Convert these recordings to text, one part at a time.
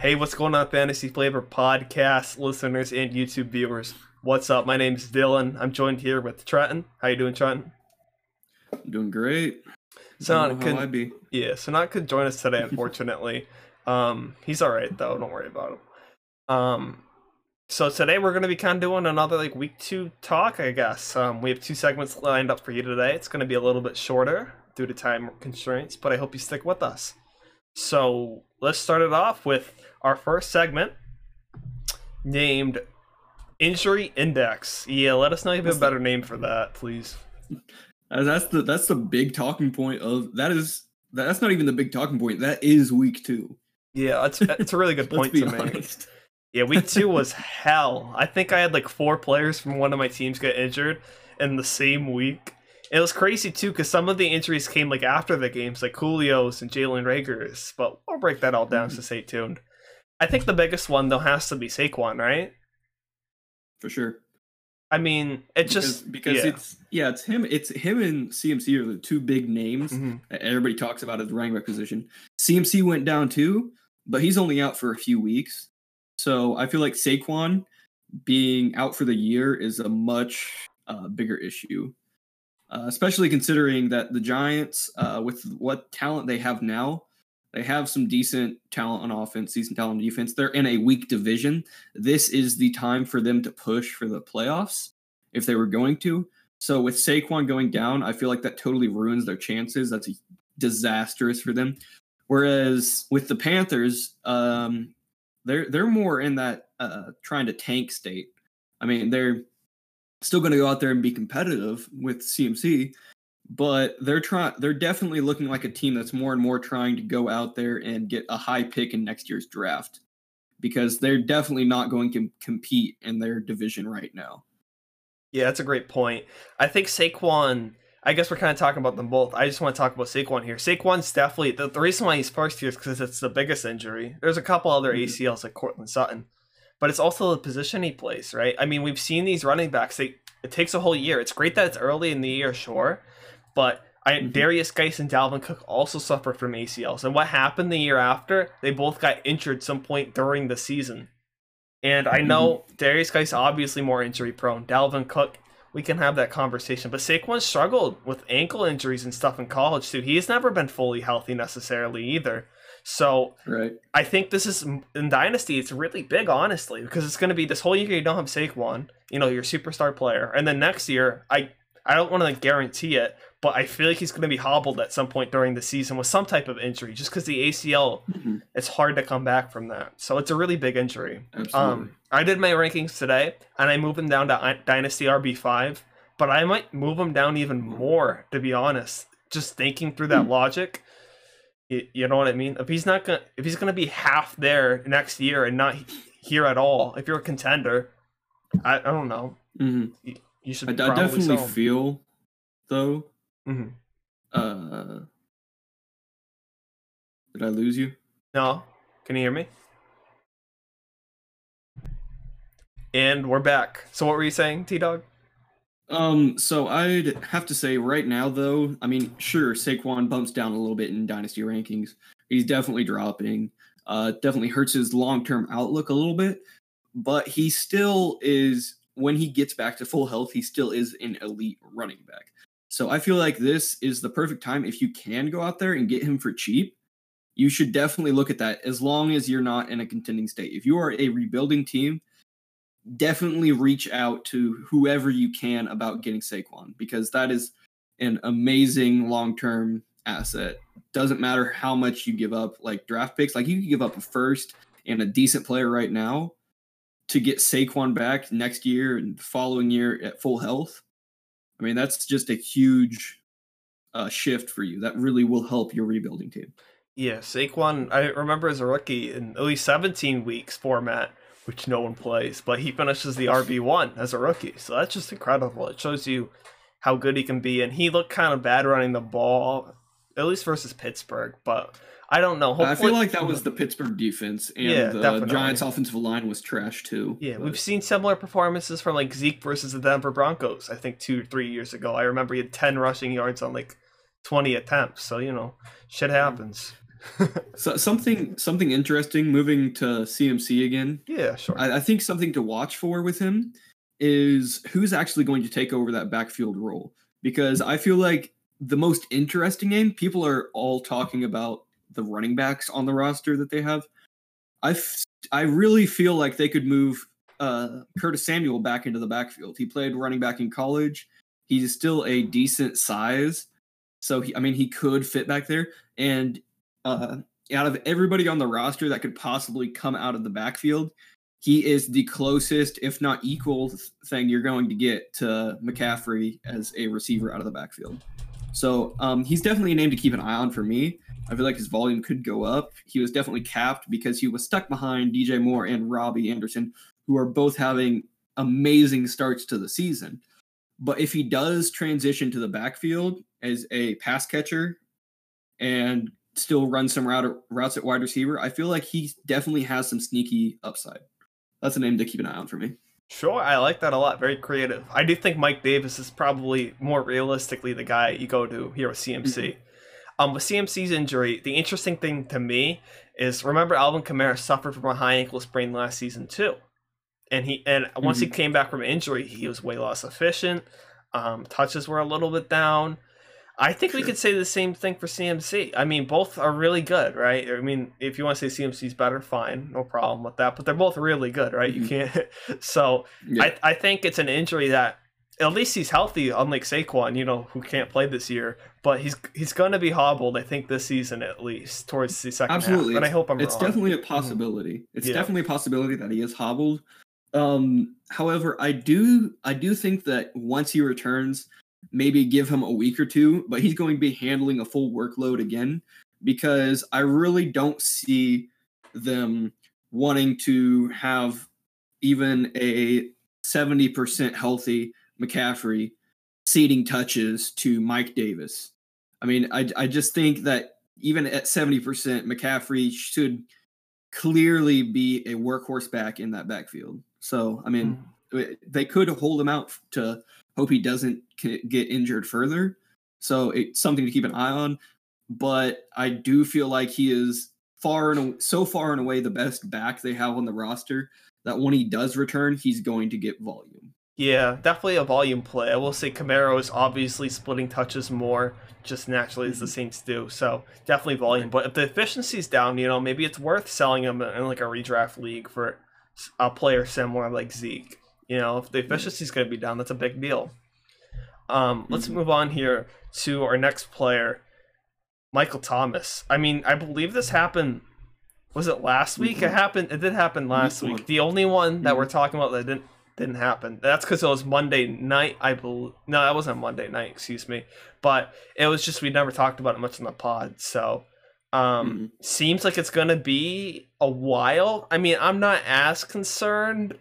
Hey, what's going on, Fantasy Flavor podcast listeners and YouTube viewers? What's up? My name's Dylan. I'm joined here with Trenton. How you doing, Trenton? I'm doing great. So I don't know how I be. Yeah, Sonat could join us today, unfortunately. He's all right though. Don't worry about him. So today we're gonna be kind of doing another week two talk, I guess. We have two segments lined up for you today. It's gonna be a little bit shorter due to time constraints, but I hope you stick with us. So let's start it off with our first segment named Injury Index. Yeah, let us know if you have a better name for that, please. That's the big talking point of that's not even the big talking point. That is week 2. Yeah, it's a really good point to make. Yeah, week 2 was hell. I think I had 4 players from one of my teams get injured in the same week. It was crazy too, because some of the injuries came after the games, like Julio's and Jalen Reagor's, but we'll break that all down, so stay tuned. I think the biggest one, though, has to be Saquon, right? For sure. I mean, it's him. It's him and CMC are the two big names that everybody talks about as running back position. CMC went down too, but he's only out for a few weeks. So I feel like Saquon being out for the year is a much bigger issue. Especially considering that the Giants, with what talent they have now, they have some decent talent on offense, decent talent on defense. They're in a weak division. This is the time for them to push for the playoffs if they were going to. So with Saquon going down, I feel like that totally ruins their chances. That's disastrous for them. Whereas with the Panthers, they're more in that trying to tank state. I mean, they're still going to go out there and be competitive with CMC, but they're definitely looking like a team that's more and more trying to go out there and get a high pick in next year's draft, because they're definitely not going to compete in their division right now. Yeah, that's a great point. I think Saquon, I guess we're kind of talking about them both. I just want to talk about Saquon here. Saquon's definitely, the reason why he's first here is because it's the biggest injury. There's a couple other ACLs like Cortland Sutton, but it's also the position he plays, right? I mean, we've seen these running backs. It takes a whole year. It's great that it's early in the year, sure, but Darius Geis and Dalvin Cook also suffered from ACLs. And what happened the year after? They both got injured some point during the season. And I know Darius Geis obviously more injury prone. Dalvin Cook, we can have that conversation. But Saquon struggled with ankle injuries and stuff in college too. He's never been fully healthy necessarily either. So right. I think this is, in Dynasty, it's really big, honestly, because it's going to be this whole year you don't have Saquon, your superstar player. And then next year, I don't want to guarantee it, but I feel like he's going to be hobbled at some point during the season with some type of injury, just because the ACL, it's hard to come back from that. So it's a really big injury. Absolutely. I did my rankings today, and I moved him down to Dynasty RB5, but I might move him down even more, to be honest. Just thinking through that logic. You know what I mean? If he's gonna be half there next year and not here at all, if you're a contender, I don't know. You should. I definitely feel though. Did I lose you? No. Can you hear me? And we're back. So what were you saying, T-Dog? So I'd have to say right now, though, I mean, sure, Saquon bumps down a little bit in Dynasty rankings. He's definitely dropping. Definitely hurts his long-term outlook a little bit, but he still is, when he gets back to full health, he still is an elite running back. So I feel like this is the perfect time. If you can go out there and get him for cheap, you should definitely look at that, as long as you're not in a contending state. If you are a rebuilding team, definitely reach out to whoever you can about getting Saquon, because that is an amazing long-term asset. Doesn't matter how much you give up, like draft picks. Like, you can give up a first and a decent player right now to get Saquon back next year and the following year at full health. I mean, that's just a huge shift for you. That really will help your rebuilding team. Yeah, Saquon, I remember as a rookie in at least 17 weeks format, which no one plays, but he finishes the RB1 as a rookie. So that's just incredible. It shows you how good he can be. And he looked kind of bad running the ball, at least versus Pittsburgh. But I don't know. I feel like that was the Pittsburgh defense, and the Giants' offensive line was trash too. Yeah, we've seen similar performances from Zeke versus the Denver Broncos, I think 2 or 3 years ago. I remember he had 10 rushing yards on 20 attempts. So, shit happens. So something interesting moving to CMC again. Yeah, sure. I think something to watch for with him is who's actually going to take over that backfield role. Because I feel like the most interesting name, people are all talking about the running backs on the roster that they have. I really feel like they could move Curtis Samuel back into the backfield. He played running back in college. He's still a decent size. So, he could fit back there. And out of everybody on the roster that could possibly come out of the backfield, he is the closest, if not equal, thing you're going to get to McCaffrey as a receiver out of the backfield. So he's definitely a name to keep an eye on for me. I feel like his volume could go up. He was definitely capped because he was stuck behind DJ Moore and Robbie Anderson, who are both having amazing starts to the season. But if he does transition to the backfield as a pass catcher and still run some routes at wide receiver, I feel like he definitely has some sneaky upside. That's a name to keep an eye on for me. Sure, I like that a lot. Very creative. I do think Mike Davis is probably more realistically the guy you go to here with CMC. With CMC's injury, the interesting thing to me is, remember, Alvin Kamara suffered from a high ankle sprain last season too, and once he came back from injury, he was way less efficient. Touches were a little bit down. I think we could say the same thing for CMC. I mean, both are really good, right? I mean, if you want to say CMC's better, fine, no problem with that. But they're both really good, right? You can't. So yeah. I think it's an injury that, at least he's healthy, unlike Saquon, who can't play this year. But he's going to be hobbled, I think, this season at least towards the second half. And I hope I'm wrong. It's definitely a possibility. It's definitely a possibility that he is hobbled. However, I do think that once he returns, maybe give him a week or two, but he's going to be handling a full workload again, because I really don't see them wanting to have even a 70% healthy McCaffrey ceding touches to Mike Davis. I mean, I just think that even at 70%, McCaffrey should clearly be a workhorse back in that backfield. So, I mean, they could hold him out to hope he doesn't get injured further. So it's something to keep an eye on. But I do feel like he is so far and away the best back they have on the roster that when he does return, he's going to get volume. Yeah, definitely a volume play. I will say Camaro is obviously splitting touches more, just naturally as the Saints do. So definitely volume. But if the efficiency's down, maybe it's worth selling him in like a redraft league for a player similar like Zeke. If the efficiency's going to be down, that's a big deal. Let's move on here to our next player, Michael Thomas. I mean, I believe this happened. Was it last week? It did happen last week. The only one that we're talking about that didn't happen. That's because it was Monday night, I believe. No, that wasn't Monday night, excuse me. But it was just, we never talked about it much in the pod. So seems like it's going to be a while. I mean, I'm not as concerned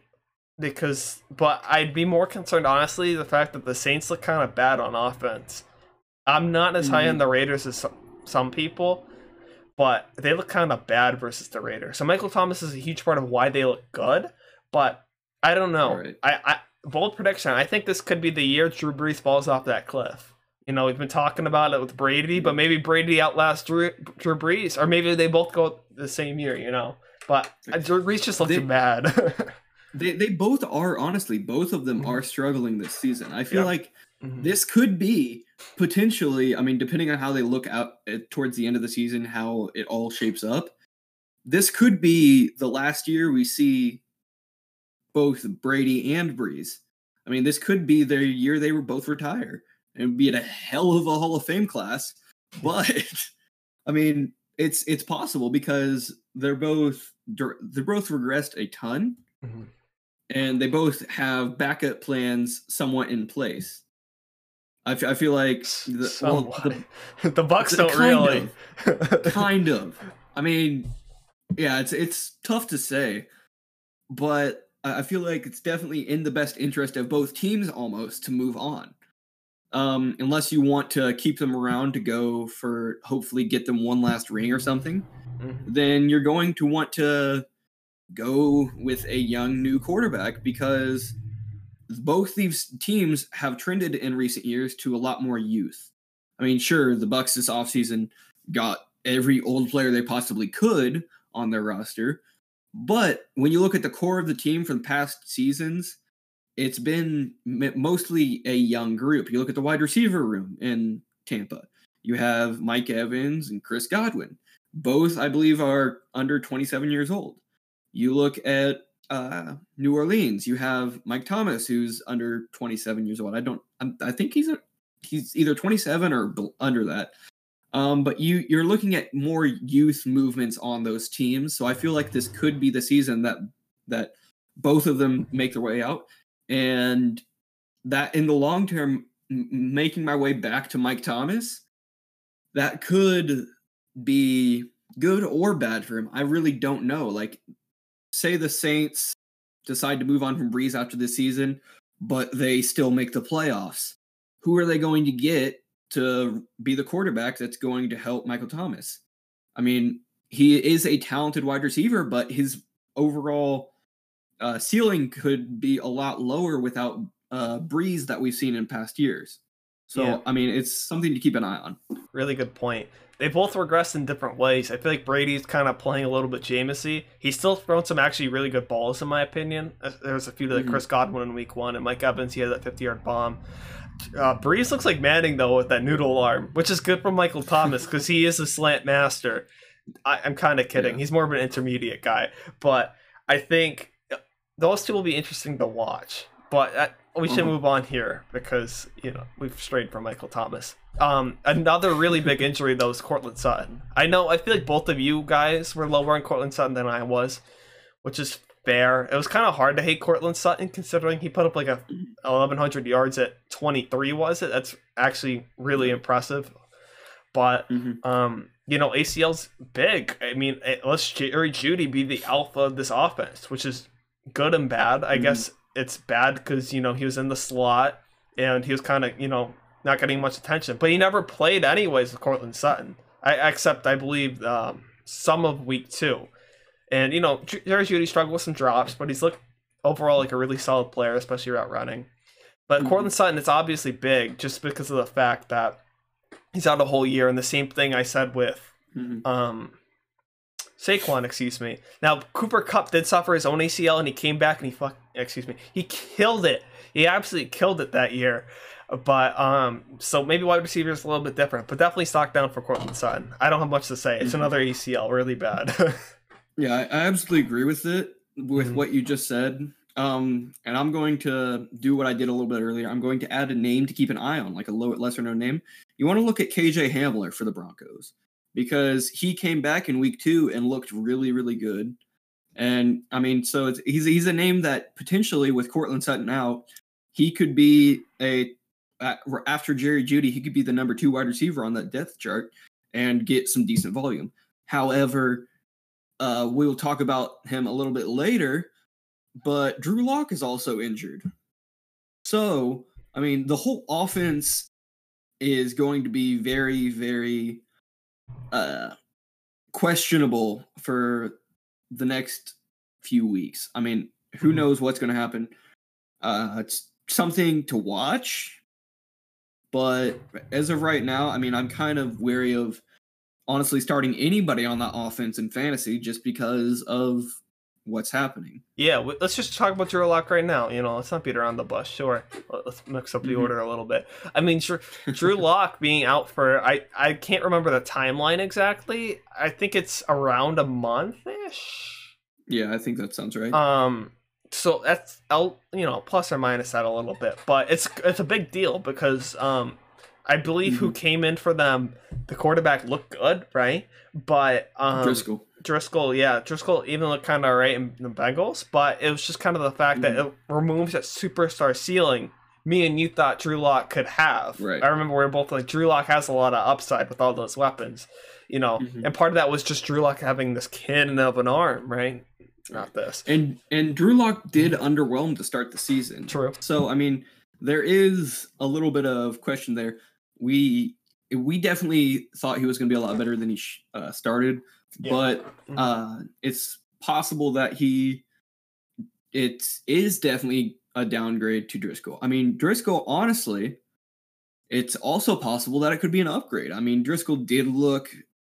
but I'd be more concerned, honestly, the fact that the Saints look kind of bad on offense. I'm not as high on the Raiders as some people, but they look kind of bad versus the Raiders. So Michael Thomas is a huge part of why they look good, but I don't know. Right. I bold prediction, I think this could be the year Drew Brees falls off that cliff. We've been talking about it with Brady, but maybe Brady outlasts Drew Brees, or maybe they both go the same year, But Drew Brees just looks bad. They both are, honestly, both of them are struggling this season. I feel like this could be potentially, I mean, depending on how they look out towards the end of the season, how it all shapes up, this could be the last year we see both Brady and Brees. I mean, this could be their year they were both retire and be in a hell of a Hall of Fame class. But I mean, it's possible because they're both regressed a ton. And they both have backup plans somewhat in place. I feel like the Bucks don't really. Kind of. I mean, yeah, it's tough to say, but I feel like it's definitely in the best interest of both teams almost to move on. Unless you want to keep them around to go for hopefully get them one last ring or something, then you're going to want to go with a young new quarterback, because both these teams have trended in recent years to a lot more youth. I mean, sure, the Bucks this offseason got every old player they possibly could on their roster. But when you look at the core of the team from past seasons, it's been mostly a young group. You look at the wide receiver room in Tampa. You have Mike Evans and Chris Godwin. Both, I believe, are under 27 years old. You look at New Orleans. You have Mike Thomas, who's under 27 years old. I think he's either 27 or under that. But you're looking at more youth movements on those teams. So I feel like this could be the season that both of them make their way out. And that in the long term, making my way back to Mike Thomas, that could be good or bad for him. I really don't know. Like, say the Saints decide to move on from Breeze after this season, but they still make the playoffs. Who are they going to get to be the quarterback that's going to help Michael Thomas? I mean, he is a talented wide receiver, but his overall ceiling could be a lot lower without Breeze that we've seen in past years. So, yeah. I mean, it's something to keep an eye on. Really good point. They both regress in different ways. I feel like Brady's kind of playing a little bit Jameis-y. He's still thrown some actually really good balls, in my opinion. There was a few like Chris Godwin in week 1, and Mike Evans, he had that 50-yard bomb. Breeze looks like Manning, though, with that noodle arm, which is good for Michael Thomas because he is a slant master. I'm kind of kidding. Yeah. He's more of an intermediate guy. But I think those two will be interesting to watch. But we should move on here because, we've strayed from Michael Thomas. Another really big injury, though, is Courtland Sutton. I feel like both of you guys were lower on Courtland Sutton than I was, which is fair. It was kind of hard to hate Courtland Sutton considering he put up like 1,100 yards at 23, was it? That's actually really impressive. But, ACL's big. I mean, let's Jerry Jeudy be the alpha of this offense, which is good and bad. I guess it's bad because, he was in the slot and he was kind of, not getting much attention. But he never played anyways with Courtland Sutton, except, I believe, some of week 2. And, Jerry Jeudy struggled with some drops, but he's looked overall like a really solid player, especially out running. But Courtland Sutton, it's obviously big just because of the fact that he's out a whole year. And the same thing I said with Saquon, excuse me. Now, Cooper Kupp did suffer his own ACL, and he came back and he killed it. He absolutely killed it that year. But, so maybe wide receiver is a little bit different, but definitely stock down for Courtland Sutton. I don't have much to say. It's another ACL, really bad. Yeah, I absolutely agree with what you just said. And I'm going to do what I did a little bit earlier. I'm going to add a name to keep an eye on, like a lesser known name. You want to look at KJ Hamler for the Broncos because he came back in week 2 and looked really, really good. And I mean, so he's a name that potentially with Courtland Sutton out, he could be after Jerry Jeudy, he could be the number 2 wide receiver on that depth chart and get some decent volume. However, we'll talk about him a little bit later, but Drew Lock is also injured. So, I mean, the whole offense is going to be very, very questionable for the next few weeks. I mean, who knows what's going to happen? It's something to watch. But as of right now, I mean, I'm kind of wary of honestly starting anybody on that offense in fantasy just because of what's happening. Yeah, let's just talk about Drew Lock right now. Let's not beat around the bush. Sure, let's mix up the order a little bit. I mean, Drew Lock being out for, I can't remember the timeline exactly. I think it's around a month-ish. Yeah, I think that sounds right. So that's plus or minus that a little bit, but it's a big deal because I believe who came in for them, the quarterback looked good, right? But Driscoll even looked kind of alright in the Bengals, but it was just kind of the fact that it removes that superstar ceiling me and you thought Drew Lock could have. Right. I remember we were both like, Drew Lock has a lot of upside with all those weapons, and part of that was just Drew Lock having this cannon of an arm, right? Not this. And Drew Lock did underwhelm to start the season. True. So, I mean, there is a little bit of question there. We definitely thought he was going to be a lot better than he started, but it's possible that it is definitely a downgrade to Driscoll. I mean, Driscoll, honestly, it's also possible that it could be an upgrade. I mean, Driscoll did look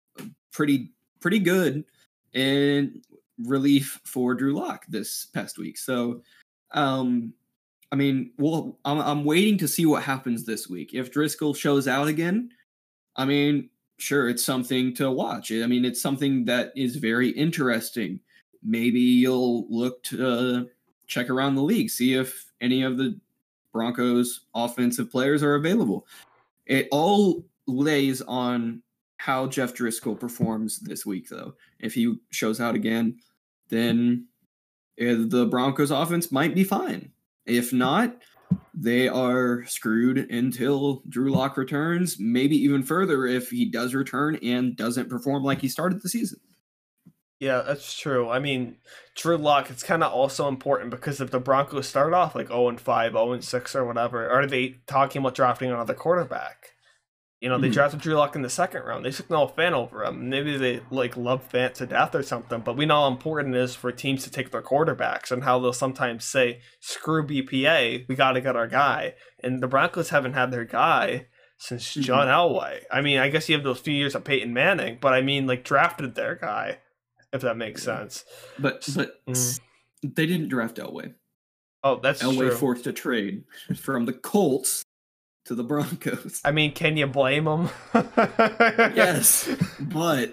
pretty good in relief for Drew Lock this past week. So, I mean, well, I'm waiting to see what happens this week. If Driscoll shows out again, I mean, sure, it's something to watch. I mean, it's something that is very interesting. Maybe you'll look to check around the league, see if any of the Broncos offensive players are available. It all lays on how Jeff Driscoll performs this week, though. If he shows out again, then the Broncos offense might be fine. If not, they are screwed until Drew Lock returns, maybe even further if he does return and doesn't perform like he started the season. Yeah, that's true. I mean, Drew Lock, it's kind of also important because if the Broncos start off like 0-5, 0-6 or whatever, are they talking about drafting another quarterback? You know, they drafted Drew Lock in the second round. They took Noah Fant over him. Maybe they like love Fant to death or something, but we know how important it is for teams to take their quarterbacks and how they'll sometimes say, screw BPA, we got to get our guy. And the Broncos haven't had their guy since John Elway. I mean, I guess you have those few years of Peyton Manning, but I mean, like, drafted their guy, if that makes sense. But they didn't draft Elway. Oh, that's Elway true. forced a trade from the Colts to the Broncos. I mean, can you blame them? Yes, but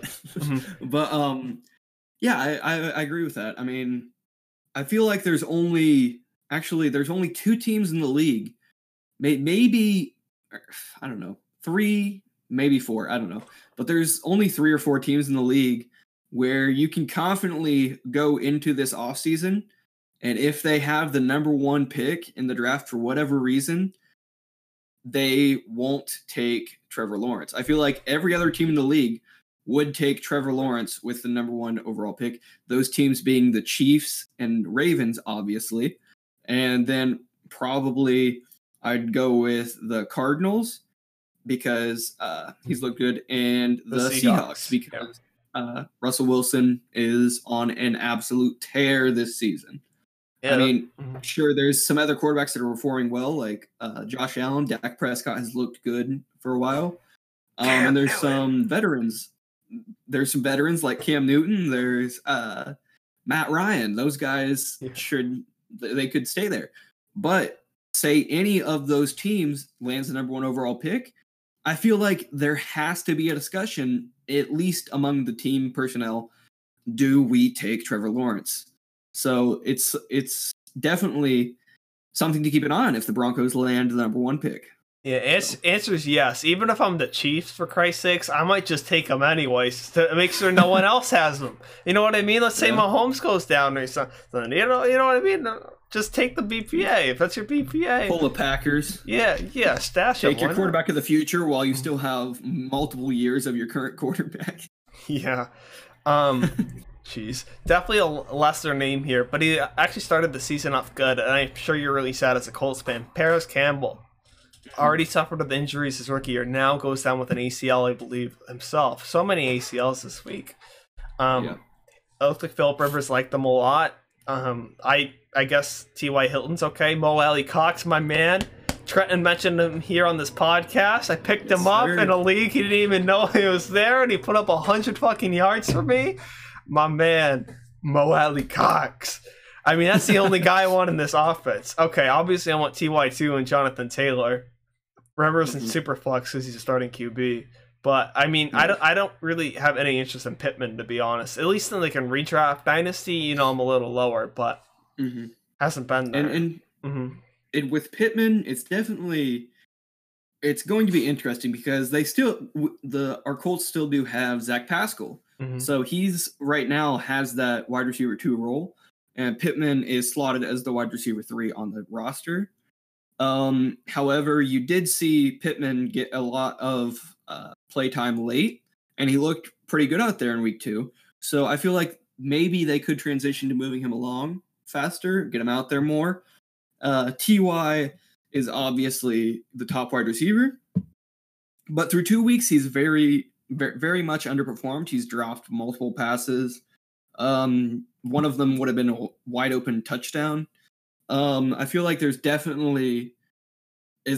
yeah, I agree with that. I mean, I feel like there's only two teams in the league, maybe I don't know, 3, maybe 4, I don't know, but there's only 3 or 4 teams in the league where you can confidently go into this offseason, and if they have the number 1 pick in the draft for whatever reason, they won't take Trevor Lawrence. I feel like every other team in the league would take Trevor Lawrence with the number 1 overall pick. Those teams being the Chiefs and Ravens, obviously. And then probably I'd go with the Cardinals because he's looked good, and the Seahawks because Russell Wilson is on an absolute tear this season. Yeah, I mean, sure, there's some other quarterbacks that are performing well, like Josh Allen. Dak Prescott has looked good for a while. And there's some veterans. There's some veterans like Cam Newton. There's Matt Ryan. Those guys they could stay there. But say any of those teams lands the number 1 overall pick, I feel like there has to be a discussion, at least among the team personnel. Do we take Trevor Lawrence? So it's definitely something to keep an eye on if the Broncos land the number 1 pick. Yeah, answer is yes. Even if I'm the Chiefs, for Christ's sakes, I might just take them anyways to make sure no one else has them. You know what I mean? Let's say Mahomes goes down or something. You know what I mean? Just take the BPA if that's your BPA. Pull the Packers. Yeah, stash it. Take your quarterback of the future while you still have multiple years of your current quarterback. Yeah. Jeez. Definitely a lesser name here, but he actually started the season off good, and I'm sure you're really sad as a Colts fan. Paris Campbell already suffered with injuries his rookie year, now goes down with an ACL, I believe, himself. So many ACLs this week. It looks like Philip Rivers liked them a lot. I guess T.Y. Hilton's okay. Mo Alley Cox, my man. Trenton mentioned him here on this podcast. I picked him up in a league. He didn't even know he was there, and he put up 100 fucking yards for me. My man, Mo Alley Cox. I mean, that's the only guy I want in this offense. Okay, obviously I want Ty2 and Jonathan Taylor. Rivers in Superflex because he's a starting QB. But, I mean, I don't really have any interest in Pittman, to be honest. At least in like in redraft Dynasty, you know, I'm a little lower, but hasn't been there. And with Pittman, it's going to be interesting because our Colts still do have Zach Pascal. So he's right now has that wide receiver 2 role, and Pittman is slotted as the wide receiver 3 on the roster. However, you did see Pittman get a lot of playtime late, and he looked pretty good out there in week 2. So I feel like maybe they could transition to moving him along faster, get him out there more. Ty is obviously the top wide receiver, but through 2 weeks, he's very, very much underperformed. He's dropped multiple passes. One of them would have been a wide open touchdown. I feel like there's definitely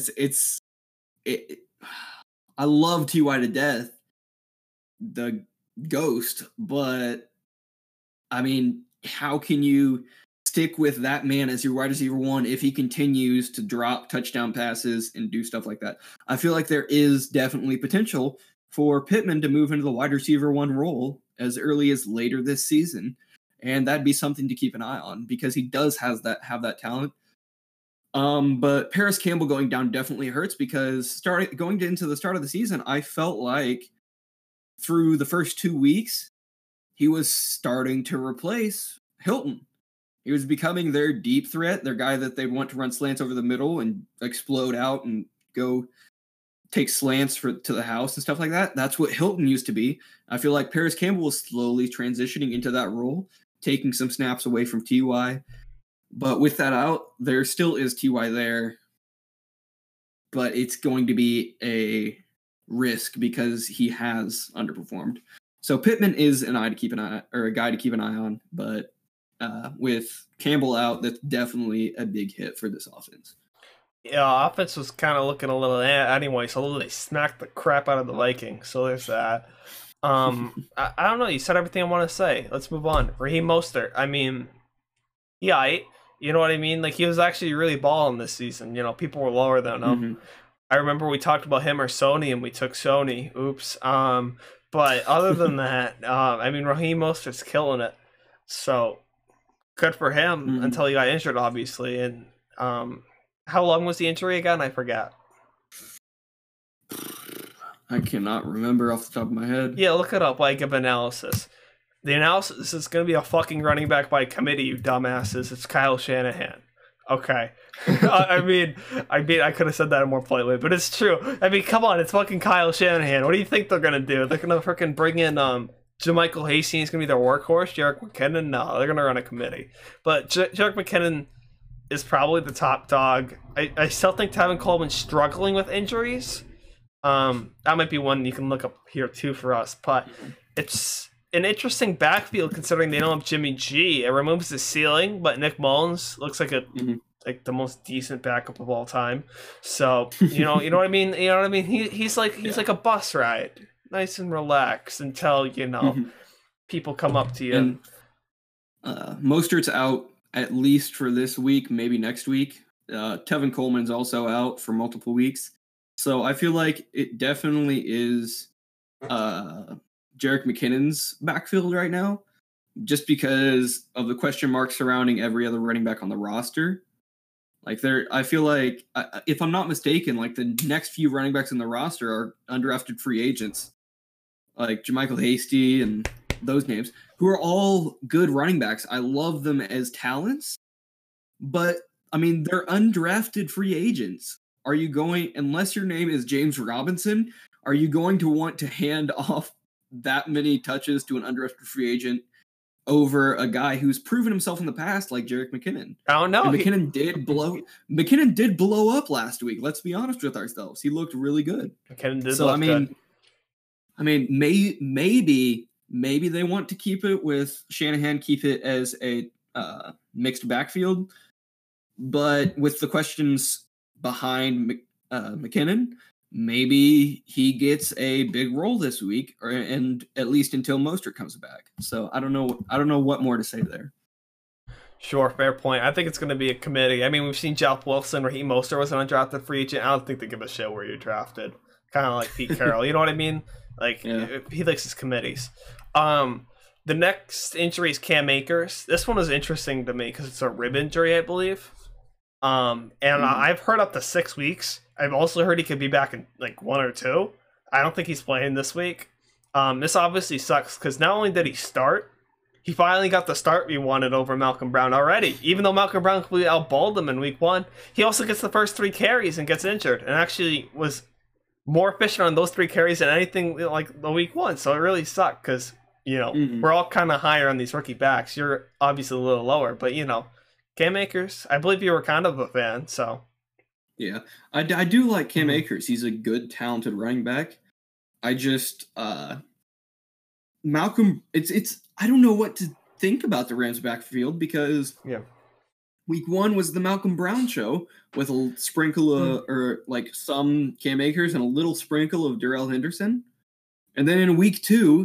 I love Ty to death. The ghost, but I mean, how can you stick with that man as your wide receiver one if he continues to drop touchdown passes and do stuff like that? I feel like there is definitely potential for Pittman to move into the wide receiver one role as early as later this season. And that'd be something to keep an eye on because he does have that talent. But Paris Campbell going down definitely hurts because going into the start of the season, I felt like through the first 2 weeks, he was starting to replace Hilton. He was becoming their deep threat, their guy that they want to run slants over the middle and explode out and go take slants to the house and stuff like that. That's what Hilton used to be. I feel like Paris Campbell was slowly transitioning into that role, taking some snaps away from T.Y. But with that out, there still is T.Y. there. But it's going to be a risk because he has underperformed. So Pittman is a guy to keep an eye on, but with Campbell out, that's definitely a big hit for this offense. Yeah, offense was kind of looking a little anyway, so they smacked the crap out of the Vikings. So there's that. I don't know. You said everything I want to say. Let's move on. Raheem Mostert. I mean, yeah, you know what I mean? Like, he was actually really balling this season. You know, people were lower than him. Mm-hmm. I remember we talked about him or Sony, and we took Sony. Oops. But other than that, I mean, Raheem Mostert's killing it. So good for him until he got injured, obviously. And how long was the injury again? I forget. I cannot remember off the top of my head. Yeah, look it up. Like, give analysis. The analysis is going to be a fucking running back by committee, you dumbasses. It's Kyle Shanahan. Okay. I mean, I could have said that more politely, but it's true. I mean, come on, it's fucking Kyle Shanahan. What do you think they're gonna do? They're gonna freaking bring in JaMychal Hasty. He's gonna be their workhorse. Jerick McKinnon? No, they're gonna run a committee. But Jerick McKinnon is probably the top dog. I still think Tevin Coleman's struggling with injuries. That might be one you can look up here too for us. But it's an interesting backfield considering they don't have Jimmy G. It removes the ceiling, but Nick Mullins looks like like the most decent backup of all time. So you know what I mean. You know what I mean. He's like a bus ride, nice and relaxed until people come up to you. And Mostert's out at least for this week, maybe next week. Tevin Coleman's also out for multiple weeks. So I feel like it definitely is Jerick McKinnon's backfield right now, just because of the question marks surrounding every other running back on the roster. Like I feel like, if I'm not mistaken, like the next few running backs on the roster are undrafted free agents, like JaMychal Hasty and those names, who are all good running backs. I love them as talents, but I mean, they're undrafted free agents. Are you going, unless your name is James Robinson, are you going to want to hand off that many touches to an undrafted free agent over a guy who's proven himself in the past, like Jerick McKinnon? I don't know. And McKinnon did blow up last week. Let's be honest with ourselves. He looked really good. McKinnon did look good. I mean, maybe they want to keep it with Shanahan, keep it as a mixed backfield, but with the questions behind McKinnon, maybe he gets a big role this week, and at least until Mostert comes back. So I don't know what more to say there. Sure, fair point. I think it's going to be a committee. I mean, we've seen Jeff Wilson, Raheem Mostert was an undrafted free agent. I don't think they give a shit where you're drafted. Kind of like Pete Carroll. You know what I mean? Like, he likes his committees. The next injury is Cam Akers. This one is interesting to me because it's a rib injury, I believe. I've heard up to 6 weeks. I've also heard he could be back in like 1 or 2. I don't think he's playing this week. This obviously sucks because not only did he start, he finally got the start we wanted over Malcolm Brown already. Even though Malcolm Brown completely outballed him in week 1, he also gets the first 3 carries and gets injured, and actually was more efficient on those 3 carries than anything like the week 1. So it really sucked because we're all kind of higher on these rookie backs. You're obviously a little lower, but Cam Akers, I believe you were kind of a fan, so. Yeah, I do like Cam Akers. He's a good, talented running back. I just, Malcolm, it's I don't know what to think about the Rams backfield because week 1 was the Malcolm Brown show with a sprinkle of, or like some Cam Akers and a little sprinkle of Darrell Henderson. And then in week 2,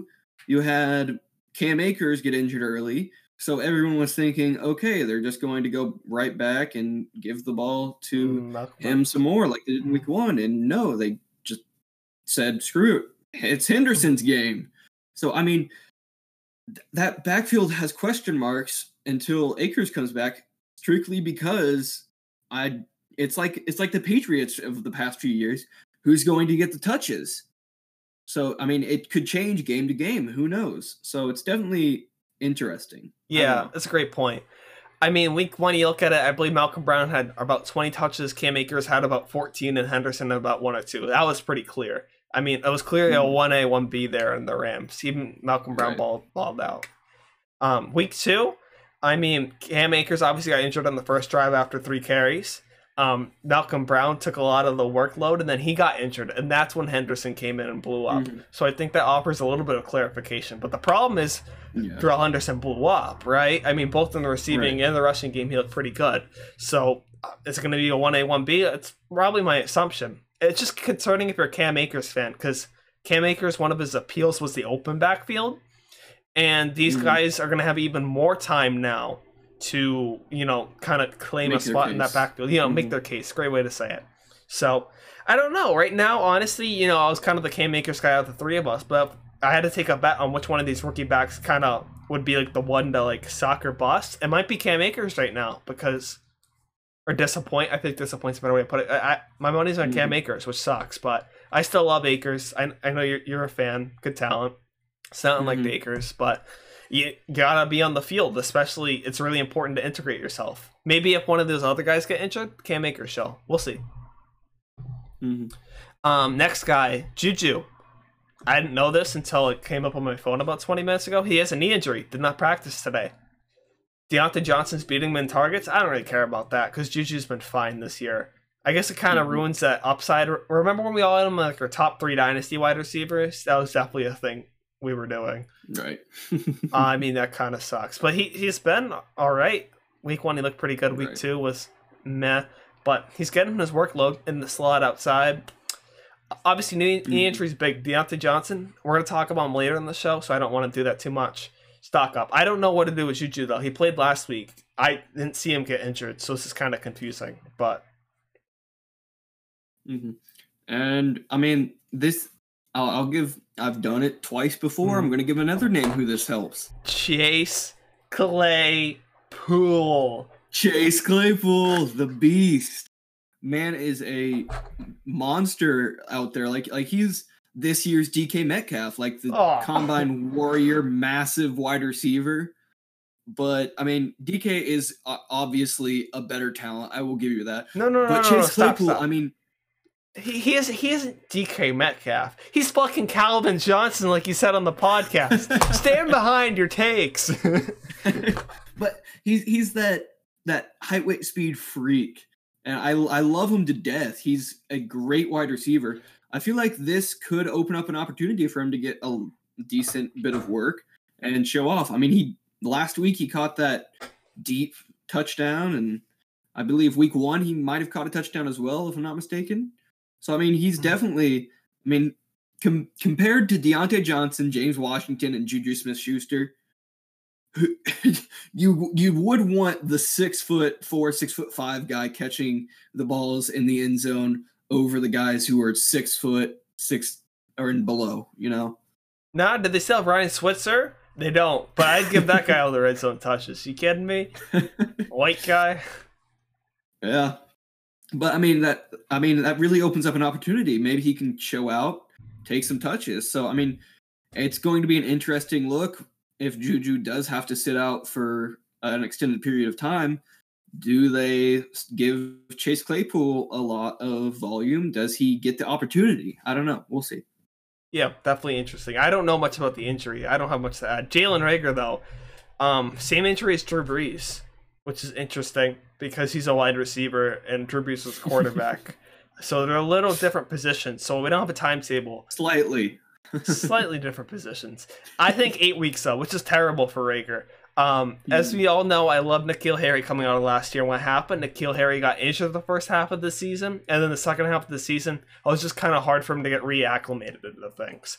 you had Cam Akers get injured early. So everyone was thinking, okay, they're just going to go right back and give the ball to him some more like they did in week 1. And no, they just said, screw it. It's Henderson's game. So, I mean, that backfield has question marks until Akers comes back, strictly because it's like the Patriots of the past few years. Who's going to get the touches? So, I mean, it could change game to game. Who knows? So it's definitely interesting. Yeah, that's a great point. I mean, week 1, you look at it, I believe Malcolm Brown had about 20 touches. Cam Akers had about 14, and Henderson had about 1 or 2. That was pretty clear. I mean, it was clearly a 1A, 1B there in the Rams. Even Malcolm Brown balled out. Week 2, I mean, Cam Akers obviously got injured on the first drive after 3 carries. Malcolm Brown took a lot of the workload, and then he got injured, and that's when Henderson came in and blew up. So I think that offers a little bit of clarification. But the problem is, Darrell Henderson blew up, right? I mean, both in the receiving and the rushing game, he looked pretty good. So it's going to be a 1A, 1B. It's probably my assumption. It's just concerning if you're a Cam Akers fan, because Cam Akers, one of his appeals was the open backfield, and these guys are going to have even more time now to, kind of claim a spot in that backfield, make their case. Great way to say it. So, I don't know. Right now, honestly, I was kind of the Cam Akers guy out of the 3 of us, but I had to take a bet on which one of these rookie backs kind of would be like the one to like suck or bust. It might be Cam Akers right now or disappoint. I think disappoint's a better way to put it. My money's on Cam Akers, which sucks, but I still love Akers. I know you're a fan. Good talent. Sounding like the Akers, but you gotta be on the field, especially it's really important to integrate yourself. Maybe if one of those other guys get injured, Cam Akers show. We'll see. Next guy, Juju. I didn't know this until it came up on my phone about 20 minutes ago. He has a knee injury. Did not practice today. Deontay Johnson's beating him in targets. I don't really care about that because Juju's been fine this year. I guess it kind of ruins that upside. Remember when we all had him like our top 3 dynasty wide receivers? That was definitely a thing we were doing. Right. I mean, that kind of sucks. But he's been all right. Week 1, he looked pretty good. Week 2 was meh. But he's getting his workload in the slot outside. Obviously, knee injury's big. Deontay Johnson, we're going to talk about him later in the show, so I don't want to do that too much. Stock up. I don't know what to do with Juju, though. He played last week. I didn't see him get injured, so this is kind of confusing. But And, I mean, this... I've done it twice before. I'm going to give another name who this helps. Chase Claypool. Chase Claypool, the beast. Man is a monster out there. Like he's this year's DK Metcalf, like the combine warrior, massive wide receiver. But, I mean, DK is obviously a better talent. I will give you that. No, Chase Claypool, stop. I mean... He isn't DK Metcalf. He's fucking Calvin Johnson, like you said on the podcast. Stand behind your takes. But he's that height, weight, speed freak, and I love him to death. He's a great wide receiver. I feel like this could open up an opportunity for him to get a decent bit of work and show off. I mean, last week he caught that deep touchdown, and I believe week 1 he might have caught a touchdown as well, if I'm not mistaken. So, I mean, he's definitely, compared to Deontay Johnson, James Washington, and Juju Smith-Schuster, you would want the 6'4", 6'5" guy catching the balls in the end zone over the guys who are 6 foot 6 or and below, Nah, did they still have Ryan Switzer? They don't, but I'd give that guy all the red zone touches. You kidding me? White guy? Yeah. But that really opens up an opportunity. Maybe he can show out, take some touches. So, it's going to be an interesting look if Juju does have to sit out for an extended period of time. Do they give Chase Claypool a lot of volume? Does he get the opportunity? I don't know. We'll see. Yeah, definitely interesting. I don't know much about the injury. I don't have much to add. Jalen Reagor, though, same injury as Drew Brees, which is interesting because he's a wide receiver and Drew Brees was quarterback. So they're a little different positions. So we don't have a timetable. Slightly different positions. I think 8 weeks, though, which is terrible for Reagor. As we all know, I love N'Keal Harry coming out of last year. What happened? N'Keal Harry got injured the first half of the season, and then the second half of the season, it was just kind of hard for him to get reacclimated into things.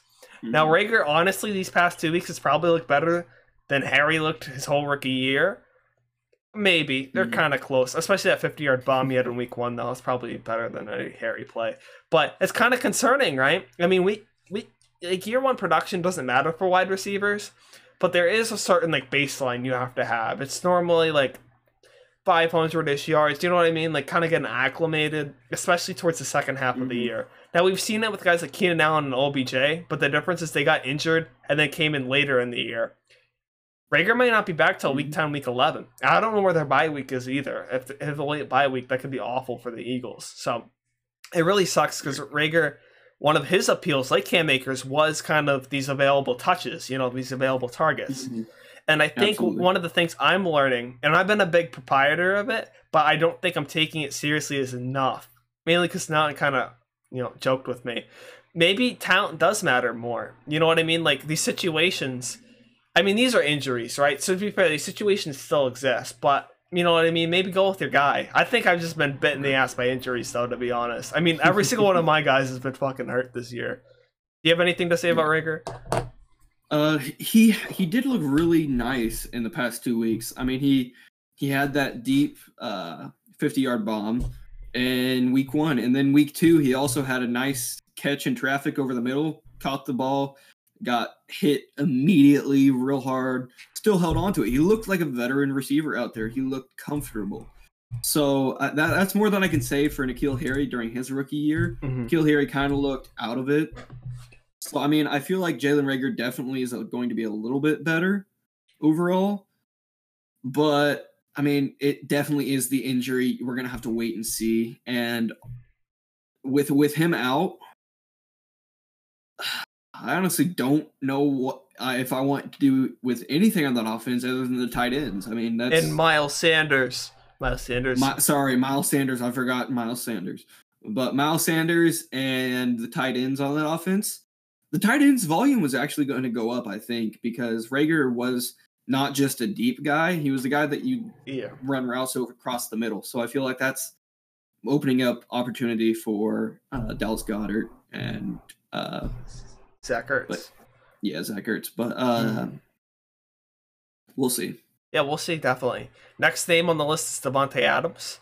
Now, Rager, honestly, these past 2 weeks has probably looked better than Harry looked his whole rookie year. Maybe. They're kind of close, especially that 50-yard bomb he had in week 1, though. It's probably better than a Harry play. But it's kind of concerning, right? I mean, we like year 1 production doesn't matter for wide receivers, but there is a certain like baseline you have to have. It's normally like 500-ish yards. Do you know what I mean? Like kind of getting acclimated, especially towards the second half of the year. Now, we've seen it with guys like Keenan Allen and OBJ, but the difference is they got injured and then came in later in the year. Rager may not be back till week 10, week 11. I don't know where their bye week is either. If the late bye week, that could be awful for the Eagles. So it really sucks because Rager, one of his appeals, like Cam Akers, was kind of these available touches, these available targets. And I think one of the things I'm learning, and I've been a big proprietor of it, but I don't think I'm taking it seriously as enough. Mainly because now it kind of, joked with me. Maybe talent does matter more. You know what I mean? Like these situations, I mean, these are injuries, right? So to be fair, these situations still exist, but you know what I mean? Maybe go with your guy. I think I've just been bit in the ass by injuries, though, to be honest. I mean, every single one of my guys has been fucking hurt this year. Do you have anything to say about Rager? He did look really nice in the past 2 weeks. I mean, he had that deep 50-yard bomb in week 1, and then week 2 he also had a nice catch in traffic over the middle, caught the ball, got hit immediately real hard, still held on to it. He looked like a veteran receiver out there. He looked comfortable. So that's more than I can say for N'Keal Harry during his rookie year. N'Keal Harry kind of looked out of it. So, I mean, I feel like Jalen Rager definitely is going to be a little bit better overall. But, I mean, it definitely is the injury. We're going to have to wait and see. And with him out, I honestly don't know what if I want to do with anything on that offense other than the tight ends. I mean, that's... And Miles Sanders. Miles Sanders. Miles Sanders. I forgot Miles Sanders. But Miles Sanders and the tight ends on that offense, the tight ends volume was actually going to go up, I think, because Rager was not just a deep guy. He was the guy that you run routes over across the middle. So I feel like that's opening up opportunity for Dallas Goedert and Zach Ertz. Zach Ertz. But we'll see. Yeah, we'll see, definitely. Next name on the list is Davante Adams.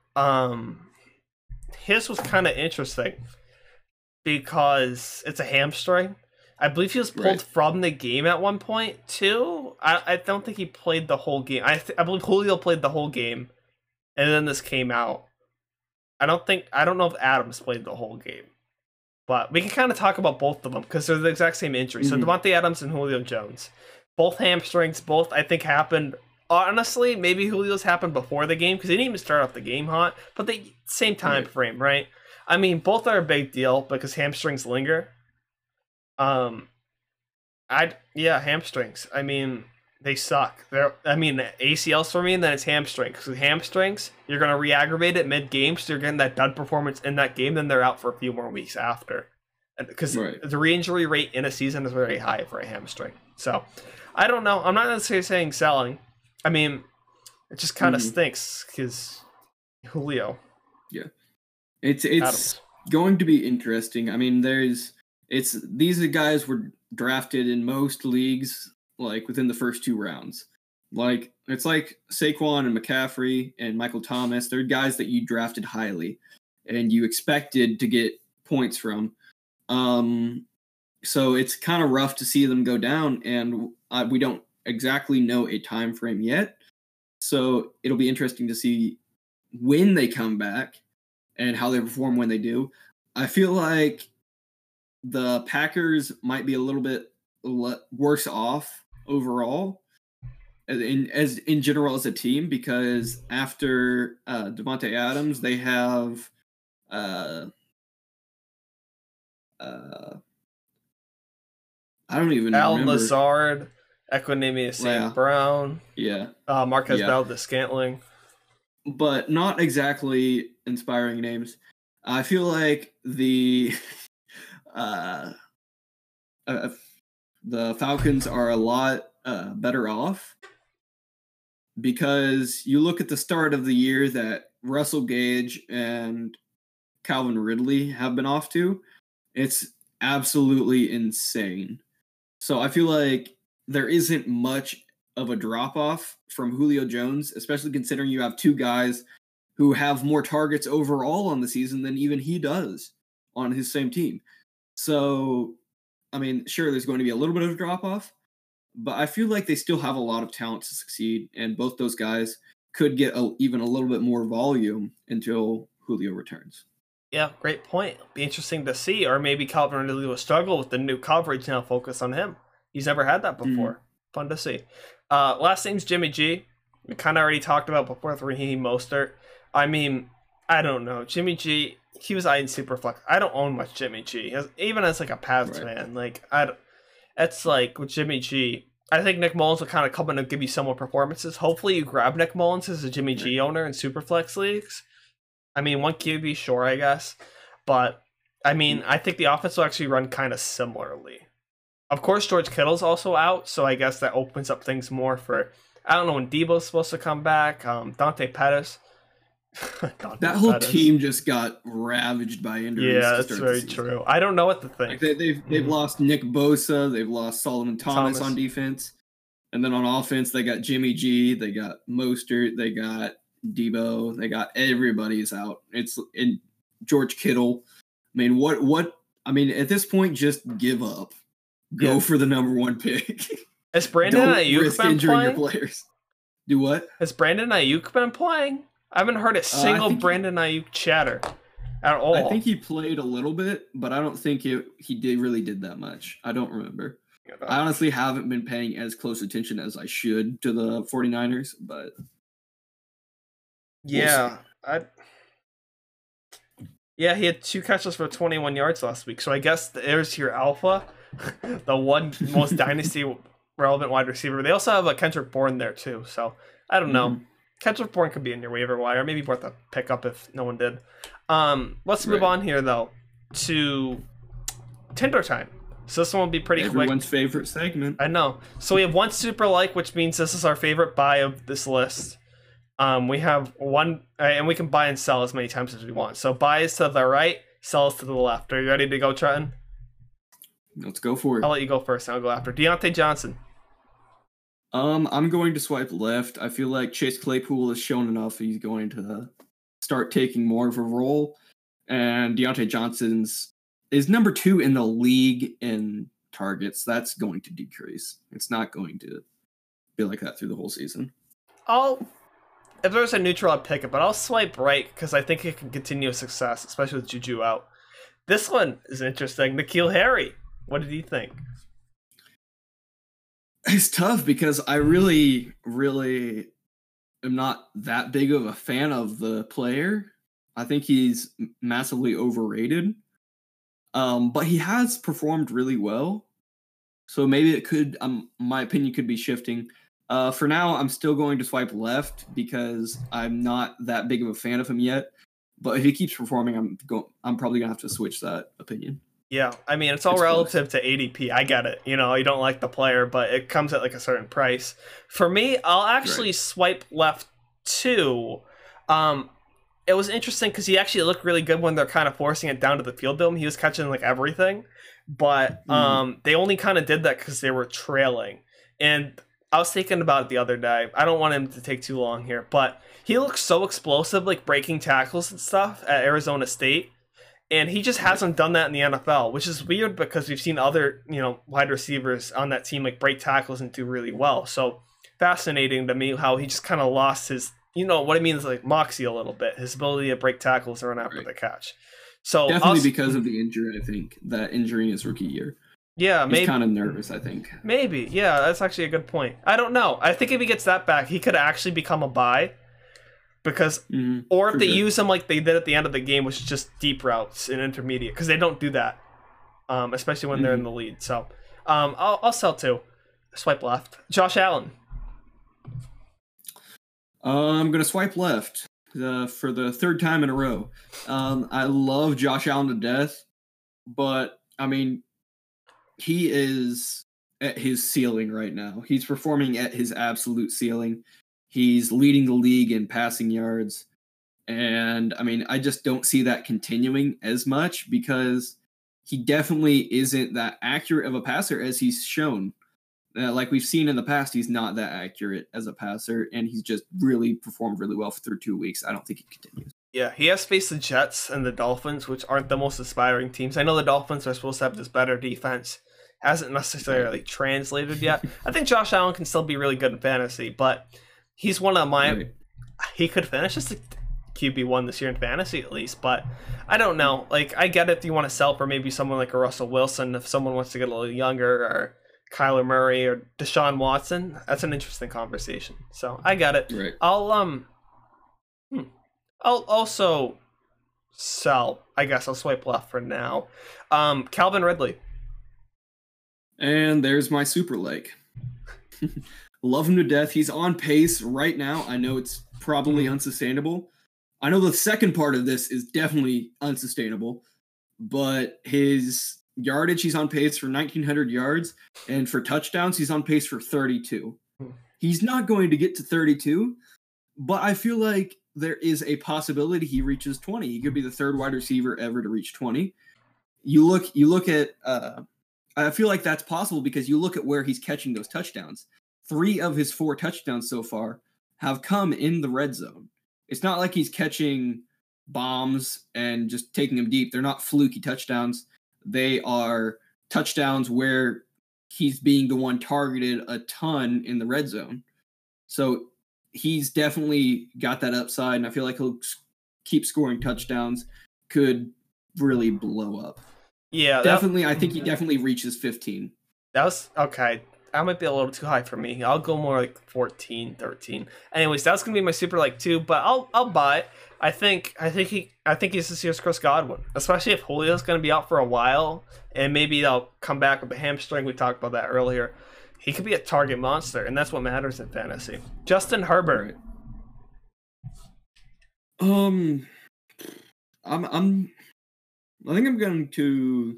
His was kind of interesting because it's a hamstring. I believe he was pulled from the game at one point, too. I don't think he played the whole game. I believe Julio played the whole game, and then this came out. I don't know if Adams played the whole game. But we can kind of talk about both of them because they're the exact same injury. So Davante Adams and Julio Jones. Both hamstrings, both I think happened. Honestly, maybe Julio's happened before the game because he didn't even start off the game hot. But the same time frame, right? I mean, both are a big deal because hamstrings linger. Hamstrings. I mean, they suck. ACLs for me, and then it's hamstrings. Because hamstrings, you're going to re-aggravate it mid-game, so you're getting that dud performance in that game, then they're out for a few more weeks after. Because the re-injury rate in a season is very high for a hamstring. So, I don't know. I'm not necessarily saying selling. I mean, it just kind of stinks, because Julio. Yeah. It's Adams. Going to be interesting. I mean, these guys were drafted in most leagues like within the first 2 rounds. Like it's like Saquon and McCaffrey and Michael Thomas. They're guys that you drafted highly and you expected to get points from. So it's kind of rough to see them go down, and we don't exactly know a time frame yet. So it'll be interesting to see when they come back and how they perform when they do. I feel like the Packers might be a little bit worse off overall in general as a team, because after Davante Adams, they have I don't even Al remember. Lazard, Equanimeous St. Brown, Marquez Valdes-Scantling, but not exactly inspiring names. I feel like the Falcons are a lot better off, because you look at the start of the year that Russell Gage and Calvin Ridley have been off to. It's absolutely insane. So I feel like there isn't much of a drop off from Julio Jones, especially considering you have two guys who have more targets overall on the season than even he does on his same team. So, I mean, sure, there's going to be a little bit of a drop off, but I feel like they still have a lot of talent to succeed, and both those guys could get even a little bit more volume until Julio returns. Yeah, great point. Be interesting to see, or maybe Calvin Ridley will struggle with the new coverage now. Focus on him. He's never had that before. Fun to see. Last name's Jimmy G. We kind of already talked about before with Raheem Mostert. I mean, I don't know. Jimmy G, he was eyeing Superflex. I don't own much Jimmy G. Even as like a Pats fan, like it's like with Jimmy G, I think Nick Mullins will kind of come in and give you some more performances. Hopefully you grab Nick Mullins as a Jimmy G owner in Superflex leagues. I mean, one QB, sure, I guess. But, I mean, I think the offense will actually run kind of similarly. Of course, George Kittle's also out, so I guess that opens up things more for, I don't know when Debo's supposed to come back, Dante Pettis. That whole team just got ravaged by injuries. Yeah, that's very true. I don't know what to think. Like they've lost Nick Bosa, they've lost Solomon Thomas on defense, and then on offense they got Jimmy G, they got Mostert, they got Debo, they got everybody's out. It's in George Kittle. I mean, what? I mean, at this point, just give up. Go for the number one pick. Has Brandon Ayuk been playing? Your players. Do what? Has Brandon Ayuk been playing? I haven't heard a single Brandon Ayuk chatter at all. I think he played a little bit, but I don't think he really did that much. I don't remember. I honestly haven't been paying as close attention as I should to the 49ers, but yeah, yeah, he had 2 catches for 21 yards last week. So I guess there's your alpha, the one most dynasty relevant wide receiver. They also have a Kendrick Bourne there too. So I don't know. Kendrick Bourne could be in your waiver wire, maybe worth a pickup if no one did. Let's move on here though to Tinder time. So this one will be pretty quick. Everyone's favorite segment. I know. So we have one super like, which means this is our favorite buy of this list. We have one, and we can buy and sell as many times as we want. So buy is to the right, sell is to the left. Are you ready to go, Trenton? Let's go for it. I'll let you go first, and I'll go after. Deontay Johnson. I'm going to swipe left. I feel like Chase Claypool has shown enough. He's going to start taking more of a role. And Deontay Johnson's is number 2 in the league in targets. That's going to decrease. It's not going to be like that through the whole season. If there's a neutral, I'd pick it, but I'll swipe right because I think it can continue success, especially with Juju out. This one is interesting. N'Keal Harry. What did you think? It's tough because I really, really am not that big of a fan of the player. I think he's massively overrated. But he has performed really well. So maybe it could, my opinion could be shifting. For now, I'm still going to swipe left because I'm not that big of a fan of him yet. But if he keeps performing, I'm probably gonna have to switch that opinion. Yeah, I mean, it's all relative to ADP. I get it. You know, you don't like the player, but it comes at like a certain price. For me, I'll actually swipe left too. It was interesting because he actually looked really good when they're kind of forcing it down to the field to him. He was catching like everything, but they only kind of did that because they were trailing. And I was thinking about it the other day. I don't want him to take too long here, but he looks so explosive, like breaking tackles and stuff at Arizona State. And he just hasn't done that in the NFL, which is weird because we've seen other, wide receivers on that team like break tackles and do really well. So fascinating to me how he just kind of lost his, what I mean is like moxie a little bit, his ability to break tackles and run after the catch. So definitely because of the injury, I think that injury in his rookie year. Yeah, maybe. He's kind of nervous, I think. Maybe, yeah, that's actually a good point. I don't know. I think if he gets that back, he could actually become a buy. Because, or if they use him like they did at the end of the game, which is just deep routes and intermediate, because they don't do that, especially when they're in the lead. So, I'll sell too. Swipe left. Josh Allen. I'm gonna swipe left for the 3rd time in a row. I love Josh Allen to death, but I mean, he is at his ceiling right now. He's performing at his absolute ceiling. He's leading the league in passing yards. And, I mean, I just don't see that continuing as much because he definitely isn't that accurate of a passer as he's shown. Like we've seen in the past, he's not that accurate as a passer, and he's just really performed really well through 2 weeks. I don't think he continues. Yeah, he has faced the Jets and the Dolphins, which aren't the most aspiring teams. I know the Dolphins are supposed to have this better defense. Hasn't necessarily translated yet. I think Josh Allen can still be really good in fantasy, but he's one of my... Right. He could finish as the QB1 this year in fantasy at least, but I don't know. Like, I get it if you want to sell for maybe someone like a Russell Wilson, if someone wants to get a little younger, or Kyler Murray or Deshaun Watson. That's an interesting conversation. So I get it. Right. I'll also sell. I guess I'll swipe left for now. Calvin Ridley. And there's my super leg. Love him to death. He's on pace right now. I know it's probably unsustainable. I know the second part of this is definitely unsustainable, but his yardage, he's on pace for 1,900 yards, and for touchdowns, he's on pace for 32. He's not going to get to 32, but I feel like there is a possibility he reaches 20. He could be the third wide receiver ever to reach 20. You look at I feel like that's possible because you look at where he's catching those touchdowns. 3 of his 4 touchdowns so far have come in the red zone. It's not like he's catching bombs and just taking them deep. They're not fluky touchdowns. They are touchdowns where he's being the one targeted a ton in the red zone. So he's definitely got that upside, and I feel like he'll keep scoring touchdowns. Could really blow up. Yeah, definitely. I think he definitely reaches 15. That was okay. That might be a little too high for me. I'll go more like 14, 13. Anyways, that's gonna be my super like 2, but I'll buy it. I think he's this year's Chris Godwin, especially if Julio's gonna be out for a while, and maybe they'll come back with the hamstring. We talked about that earlier. He could be a target monster, and that's what matters in fantasy. Justin Herbert. I think I'm going to.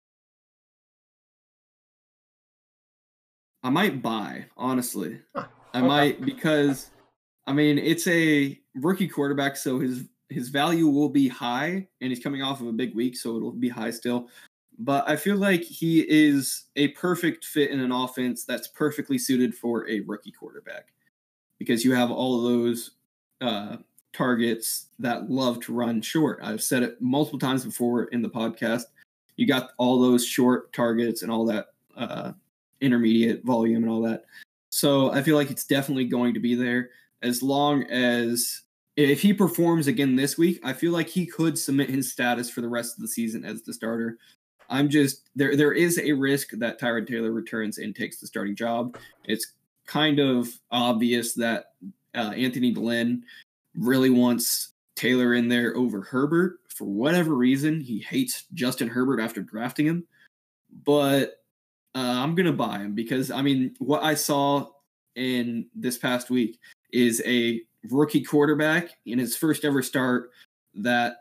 I might buy, honestly. I might, because I mean it's a rookie quarterback, so his value will be high, and he's coming off of a big week, so it'll be high still. But I feel like he is a perfect fit in an offense that's perfectly suited for a rookie quarterback, because you have all of those targets that love to run short. I've said it multiple times before in the podcast. You got all those short targets and all that intermediate volume and all that. So I feel like it's definitely going to be there, as long as if he performs again this week. I feel like he could cement his status for the rest of the season as the starter. I'm just there is a risk that Tyrod Taylor returns and takes the starting job. It's kind of obvious that Anthony Glenn really wants Taylor in there over Herbert for whatever reason. He hates Justin Herbert after drafting him, but I'm going to buy him because, I mean, what I saw in this past week is a rookie quarterback in his first ever start that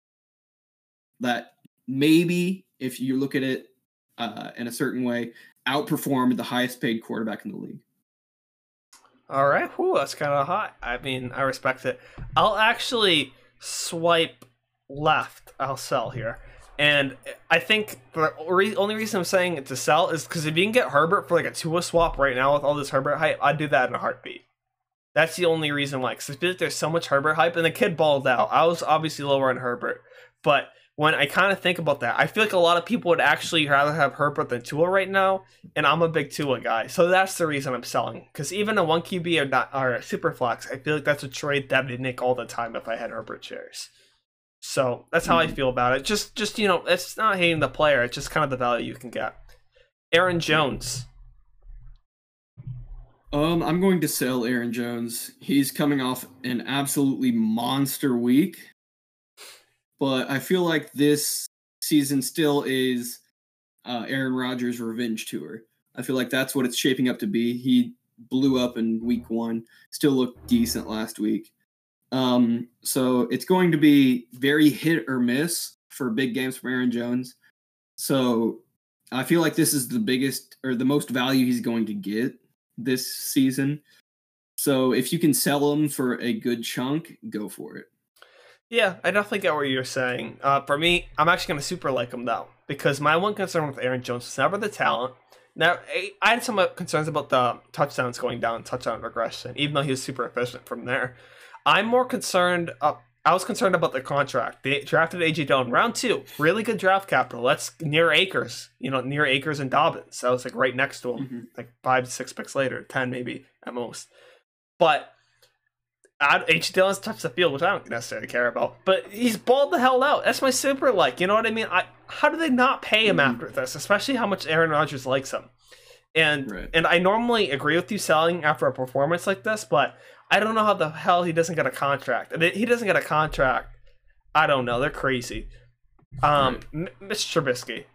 maybe, if you look at it in a certain way, outperformed the highest paid quarterback in the league. All right. Whew, that's kind of hot. I mean, I respect it. I'll actually swipe left. I'll sell here. And I think the only reason I'm saying it to sell is because if you can get Herbert for like a Tua swap right now with all this Herbert hype, I'd do that in a heartbeat. That's the only reason why. Because I feel like there's so much Herbert hype, and the kid balled out. I was obviously lower on Herbert. But when I kind of think about that, I feel like a lot of people would actually rather have Herbert than Tua right now, and I'm a big Tua guy. So that's the reason I'm selling. Because even a 1 QB or a super flex, I feel like that's a trade that I'd make all the time if I had Herbert shares. So that's how I feel about it. Just it's not hating the player. It's just kind of the value you can get. Aaron Jones. I'm going to sell Aaron Jones. He's coming off an absolutely monster week. But I feel like this season still is Aaron Rodgers' revenge tour. I feel like that's what it's shaping up to be. He blew up in week 1, still looked decent last week. So it's going to be very hit or miss for big games from Aaron Jones. So I feel like this is the biggest or the most value he's going to get this season. So if you can sell him for a good chunk, go for it. Yeah, I definitely get what you're saying. For me, I'm actually going to super like him though, because my one concern with Aaron Jones was never the talent. Now, I had some concerns about the touchdowns going down, touchdown regression, even though he was super efficient from there. I'm more concerned. I was concerned about the contract. They drafted AJ Dillon round 2, really good draft capital. That's near Akers, near Akers and Dobbins. That was like right next to him, like 5 to 6 picks later, 10 maybe at most. But H. Dillon's touched the field, which I don't necessarily care about, but he's balled the hell out. That's my super like. You know what I mean? How do they not pay him after this? Especially how much Aaron Rodgers likes him. And I normally agree with you selling after a performance like this, but I don't know how the hell he doesn't get a contract. And he doesn't get a contract. I don't know. They're crazy. Mr. Trubisky.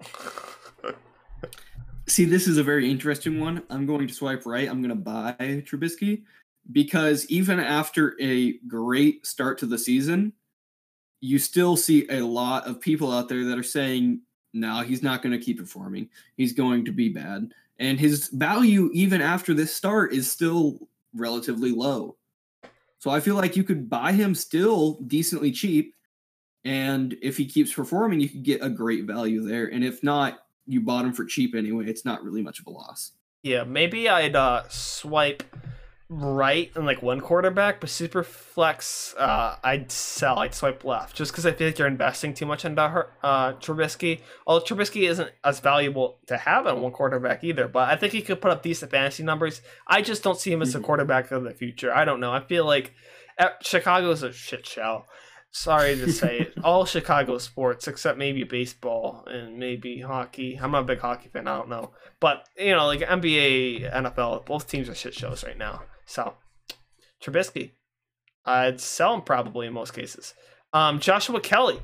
See, this is a very interesting one. I'm going to swipe right. I'm going to buy Trubisky. Because even after a great start to the season, you still see a lot of people out there that are saying, no, he's not going to keep performing. He's going to be bad. And his value, even after this start, is still relatively low. So I feel like you could buy him still decently cheap. And if he keeps performing, you could get a great value there. And if not, you bought him for cheap anyway. It's not really much of a loss. Yeah, maybe I'd swipe right and like one quarterback, but super flex, I'd sell. I'd swipe left just because I feel like you're investing too much into Trubisky. Although Trubisky isn't as valuable to have on one quarterback either, but I think he could put up decent fantasy numbers. I just don't see him as a quarterback of the future. I don't know. I feel like Chicago's a shit show. Sorry to say it. All Chicago sports except maybe baseball and maybe hockey. I'm not a big hockey fan. I don't know, but like NBA, NFL, both teams are shit shows right now. So, Trubisky, I'd sell him probably in most cases. Joshua Kelly.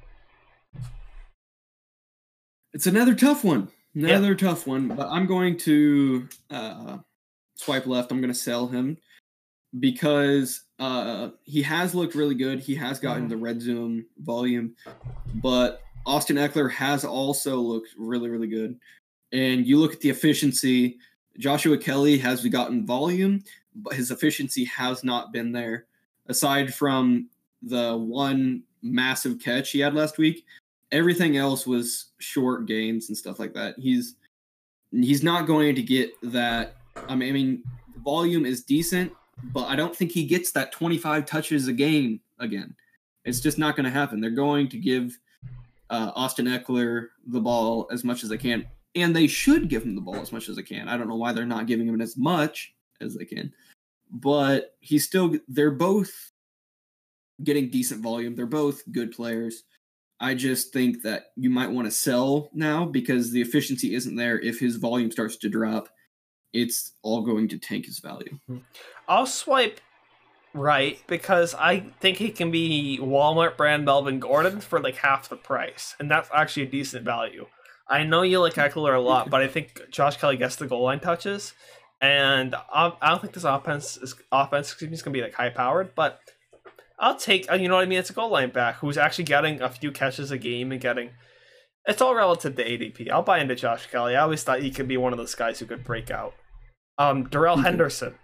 It's another tough one. Tough one. But I'm going to swipe left. I'm going to sell him because he has looked really good. He has gotten the red zone volume. But Austin Eckler has also looked really, really good. And you look at the efficiency. Joshua Kelly has gotten volume, but his efficiency has not been there. Aside from the one massive catch he had last week, everything else was short gains and stuff like that. He's not going to get that. I mean, volume is decent, but I don't think he gets that 25 touches a game again. It's just not going to happen. They're going to give Austin Eckler the ball as much as they can. And they should give him the ball as much as they can. I don't know why they're not giving him as much as they can. But they're both getting decent volume. They're both good players. I just think that you might want to sell now because the efficiency isn't there. If his volume starts to drop, it's all going to tank his value. I'll swipe right because I think he can be Walmart brand Melvin Gordon for like half the price. And that's actually a decent value. I know you like Eckler a lot, but I think Josh Kelly gets the goal line touches, and I don't think this offense is going to be like high powered. But I'll take, you know what I mean? It's a goal line back who's actually getting a few catches a game and getting. It's all relative to ADP. I'll buy into Josh Kelly. I always thought he could be one of those guys who could break out. Darrell Henderson.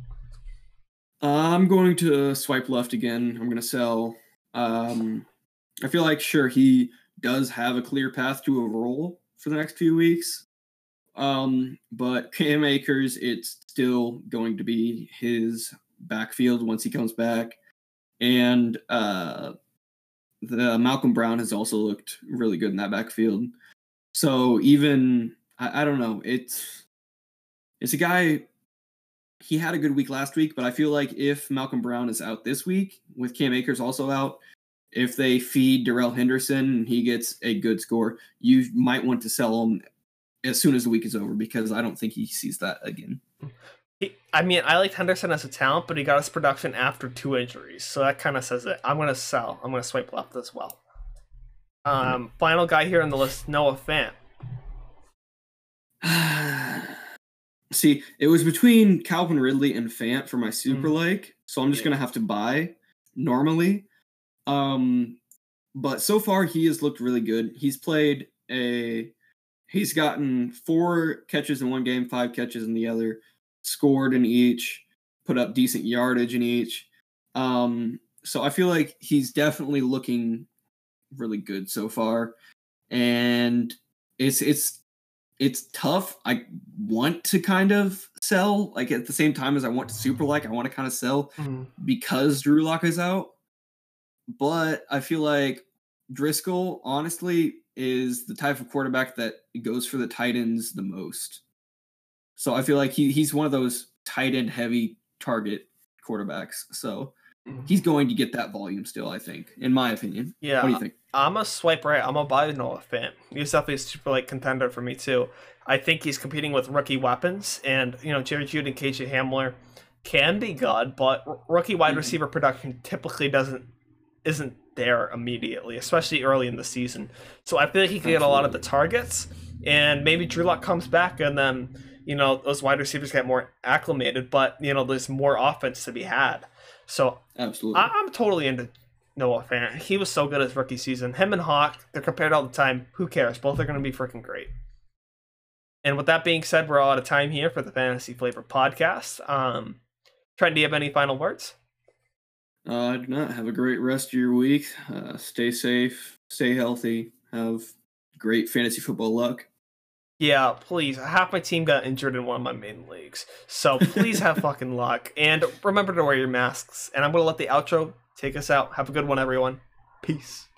I'm going to swipe left again. I'm going to sell. I feel like he does have a clear path to a role for the next few weeks. But Cam Akers, it's still going to be his backfield once he comes back. And the Malcolm Brown has also looked really good in that backfield. So even, I don't know, it's a guy, he had a good week last week, but I feel like if Malcolm Brown is out this week, with Cam Akers also out, if they feed Darrell Henderson and he gets a good score, you might want to sell him as soon as the week is over because I don't think he sees that again. I liked Henderson as a talent, but he got his production after 2 injuries, so that kind of says it. I'm going to sell. I'm going to swipe left as well. Final guy here on the list, Noah Fant. See, it was between Calvin Ridley and Fant for my super like, so I'm just going to have to buy normally. But so far he has looked really good. He's gotten 4 catches in one game, 5 catches in the other, scored in each, put up decent yardage in each. So I feel like he's definitely looking really good so far. And it's tough. I want to kind of sell, like at the same time as I want to super like, I want to kind of sell because Drew Lock is out. But I feel like Driscoll, honestly, is the type of quarterback that goes for the tight ends the most. So I feel like he's one of those tight end heavy target quarterbacks. So he's going to get that volume still, I think, in my opinion. Yeah. What do you think? I'm a swipe right. I'm a buy Noah fan. He's definitely a super like contender for me too. I think he's competing with rookie weapons, and Jerry Jeudy and KJ Hamler can be good, but rookie wide receiver production typically isn't there immediately, especially early in the season. So I feel like he can get a lot of the targets, and maybe Drew Lock comes back, and then those wide receivers get more acclimated, but there's more offense to be had. So absolutely, I'm totally into Noah Fant. He was so good his rookie season. Him and Hawk, they're compared all the time. Who cares? Both are going to be freaking great. And with that being said, we're all out of time here for the Fantasy Flavor podcast. Trent, do you have any final words? I do not. Have a great rest of your week. Stay safe, stay healthy, have great fantasy football luck. Yeah, please. Half my team got injured in one of my main leagues. So please have fucking luck. And remember to wear your masks. And I'm going to let the outro take us out. Have a good one, everyone. Peace.